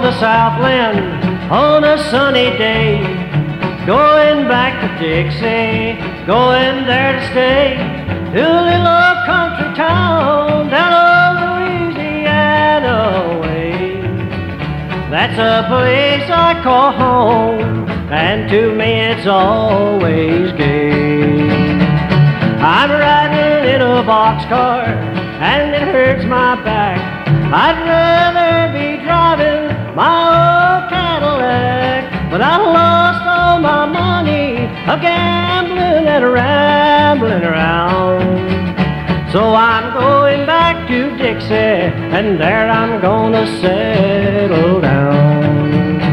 the Southland on a sunny day, going back to Dixie, going there to stay, to a little old country town down on Louisiana way. That's a place I call home, and to me it's always gay. I'm riding in a boxcar, and it hurts my back. I'd rather be driving my old Cadillac, but I lost all my money a-gambling and rambling around. So I'm going back to Dixie, and there I'm gonna settle down.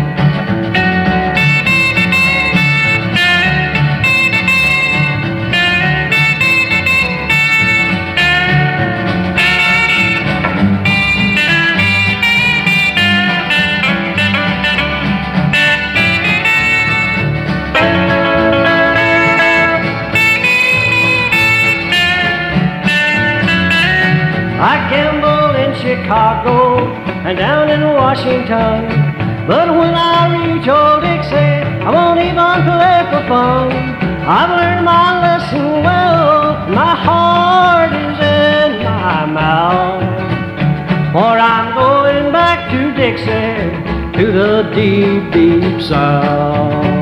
I gambled in Chicago and down in Washington, but when I reach old Dixie, I won't even play for fun. I've learned my lesson well, my heart is in my mouth, for I'm going back to Dixie, to the deep, deep South.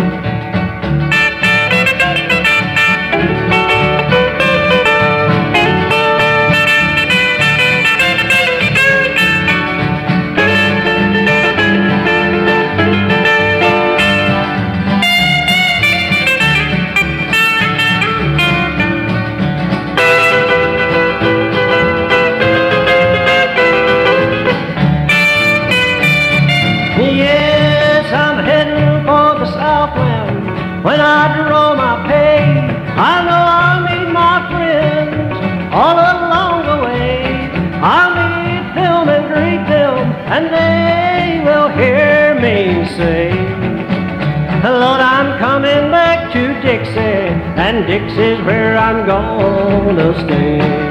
Yes, I'm heading for the Southland. When I draw my pay, I know I'll meet my friends all along the way. I'll meet them and greet them, and they will hear me say, Lord, I'm coming back to Dixie, and Dixie's where I'm gonna stay.